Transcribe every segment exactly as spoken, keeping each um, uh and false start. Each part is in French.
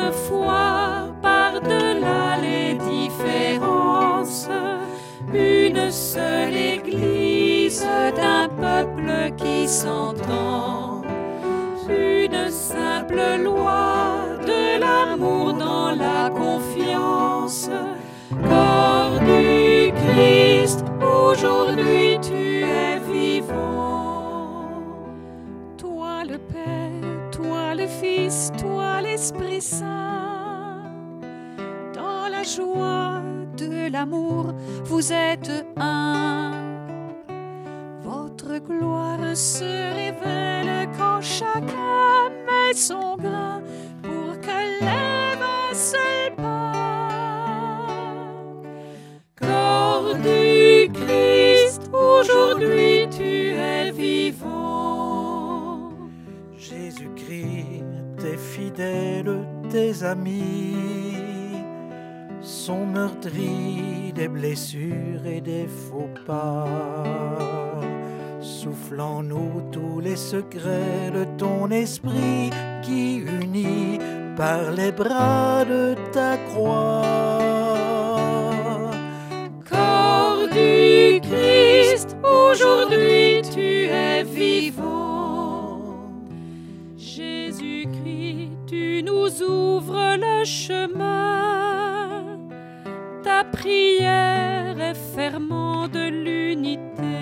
même foi, par-delà les différences, une seule Église d'un peuple qui s'entend, une simple loi de l'amour dans la confiance. Corps du Christ, aujourd'hui tu es vivant. Toi le Père, toi le Fils, toi l'Esprit Saint, dans la joie de l'amour, vous êtes un. Votre gloire se révèle quand chacun met son grain pour que lève un seul pas. Corps du Christ, aujourd'hui tu es vivant. Jésus-Christ, tes fidèles, tes amis sont meurtris des blessures et des faux pas. Souffle en nous tous les secrets de ton esprit qui unit par les bras de ta croix. Corps du Christ, aujourd'hui tu es vivant. Jésus-Christ, tu nous ouvres le chemin. Ta prière est ferment de l'unité.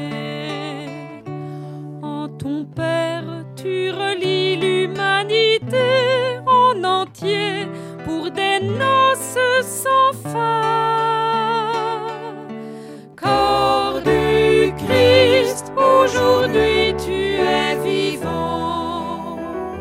En ton Père, tu relis l'humanité en entier pour des noces sans fin. Corps du Christ, aujourd'hui tu es vivant.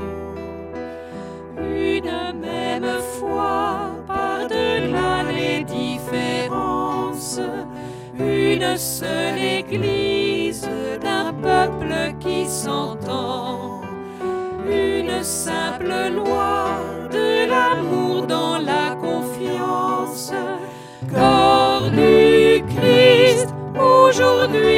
Une même foi, par-delà les différences, une seule Église d'un peuple qui s'entend, une simple loi de l'amour dans la confiance. Corps du Christ, aujourd'hui